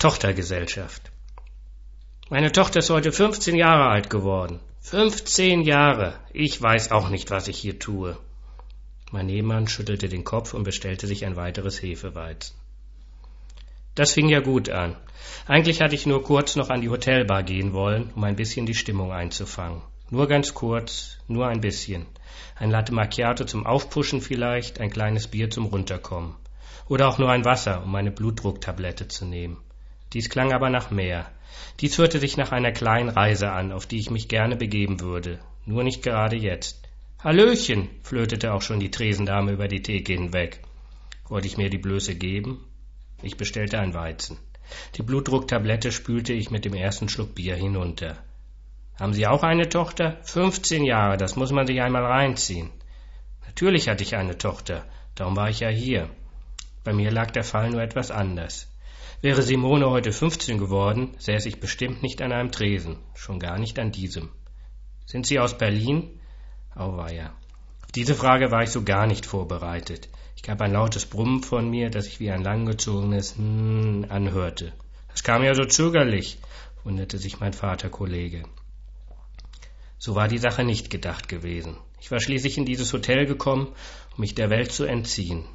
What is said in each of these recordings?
Tochtergesellschaft. Meine Tochter ist heute 15 Jahre alt geworden. 15 Jahre! Ich weiß auch nicht, was ich hier tue. Mein Nebenmann schüttelte den Kopf und bestellte sich ein weiteres Hefeweizen. Das fing ja gut an. Eigentlich hatte ich nur kurz noch an die Hotelbar gehen wollen, um ein bisschen die Stimmung einzufangen. Nur ganz kurz, nur ein bisschen. Ein Latte Macchiato zum Aufpuschen vielleicht, ein kleines Bier zum Runterkommen. Oder auch nur ein Wasser, um eine Blutdrucktablette zu nehmen. Dies klang aber nach mehr. Dies hörte sich nach einer kleinen Reise an, auf die ich mich gerne begeben würde. Nur nicht gerade jetzt. »Hallöchen«, flötete auch schon die Tresendame über die Theke hinweg. Wollte ich mir die Blöße geben? Ich bestellte ein Weizen. Die Blutdrucktablette spülte ich mit dem ersten Schluck Bier hinunter. »Haben Sie auch eine Tochter? 15 Jahre, das muss man sich einmal reinziehen.« Natürlich hatte ich eine Tochter, darum war ich ja hier. Bei mir lag der Fall nur etwas anders. Wäre Simone heute 15 geworden, säße ich bestimmt nicht an einem Tresen, schon gar nicht an diesem. »Sind Sie aus Berlin?« Auweia. Auf diese Frage war ich so gar nicht vorbereitet. Ich gab ein lautes Brummen von mir, das sich wie ein langgezogenes anhörte. Das kam ja so zögerlich, wunderte sich mein Vaterkollege. So war die Sache nicht gedacht gewesen. Ich war schließlich in dieses Hotel gekommen, um mich der Welt zu entziehen,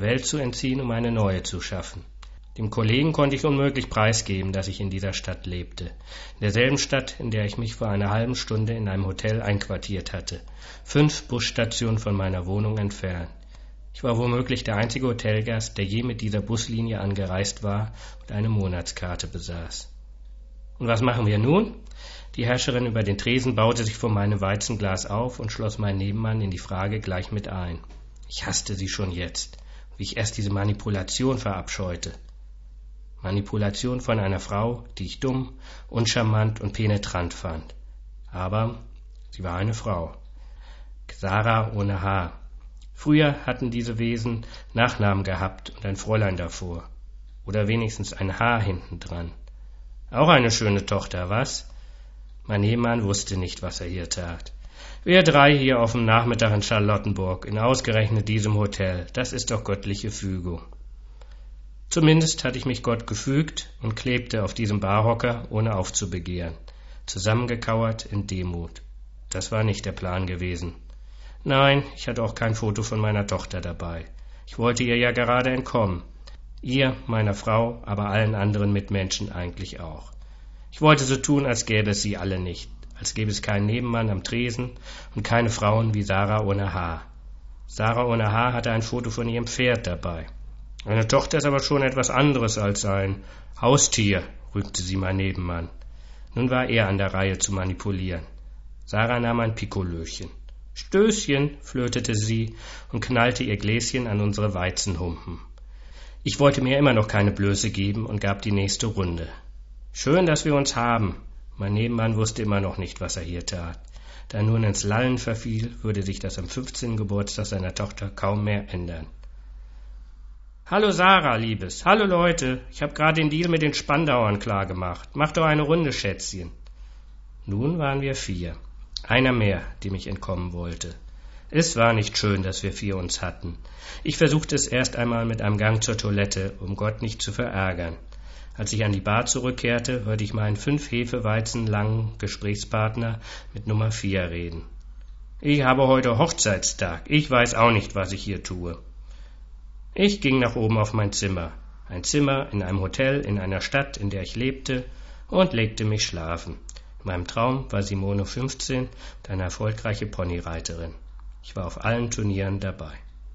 um eine neue zu schaffen. Dem Kollegen konnte ich unmöglich preisgeben, dass ich in dieser Stadt lebte. In derselben Stadt, in der ich mich vor einer halben Stunde in einem Hotel einquartiert hatte. 5 Busstationen von meiner Wohnung entfernt. Ich war womöglich der einzige Hotelgast, der je mit dieser Buslinie angereist war und eine Monatskarte besaß. Und was machen wir nun? Die Herrscherin über den Tresen baute sich vor meinem Weizenglas auf und schloss meinen Nebenmann in die Frage gleich mit ein. Ich hasste sie schon jetzt, wie ich erst diese Manipulation verabscheute. Manipulation von einer Frau, die ich dumm, uncharmant und penetrant fand. Aber sie war eine Frau. Sarah ohne Haar. Früher hatten diese Wesen Nachnamen gehabt und ein Fräulein davor. Oder wenigstens ein Haar hinten dran. Auch eine schöne Tochter, was? Mein Nebenmann wusste nicht, was er hier tat. Wir 3 hier auf dem Nachmittag in Charlottenburg, in ausgerechnet diesem Hotel, das ist doch göttliche Fügung. Zumindest hatte ich mich Gott gefügt und klebte auf diesem Barhocker, ohne aufzubegehren, zusammengekauert in Demut. Das war nicht der Plan gewesen. Nein, ich hatte auch kein Foto von meiner Tochter dabei. Ich wollte ihr ja gerade entkommen. Ihr, meiner Frau, aber allen anderen Mitmenschen eigentlich auch. Ich wollte so tun, als gäbe es sie alle nicht, als gäbe es keinen Nebenmann am Tresen und keine Frauen wie Sarah ohne Haar. Sarah ohne Haar hatte ein Foto von ihrem Pferd dabei. Eine Tochter ist aber schon etwas anderes als ein Haustier, rügte sie mein Nebenmann. Nun war er an der Reihe zu manipulieren. Sarah nahm ein Pikolöchen. »Stößchen«, flötete sie und knallte ihr Gläschen an unsere Weizenhumpen. Ich wollte mir immer noch keine Blöße geben und gab die nächste Runde. »Schön, dass wir uns haben.« Mein Nebenmann wusste immer noch nicht, was er hier tat. Da er nun ins Lallen verfiel, würde sich das am 15. Geburtstag seiner Tochter kaum mehr ändern. »Hallo Sarah, Liebes. Hallo Leute. Ich habe gerade den Deal mit den Spandauern klargemacht. Mach doch eine Runde, Schätzchen.« Nun waren wir 4. Einer mehr, dem ich entkommen wollte. Es war nicht schön, dass wir 4 uns hatten. Ich versuchte es erst einmal mit einem Gang zur Toilette, um Gott nicht zu verärgern. Als ich an die Bar zurückkehrte, hörte ich meinen 5 Hefeweizen langen Gesprächspartner mit Nummer 4 reden. »Ich habe heute Hochzeitstag. Ich weiß auch nicht, was ich hier tue.« Ich ging nach oben auf mein Zimmer. Ein Zimmer in einem Hotel in einer Stadt, in der ich lebte, und legte mich schlafen. In meinem Traum war Simone 15 und eine erfolgreiche Ponyreiterin. Ich war auf allen Turnieren dabei.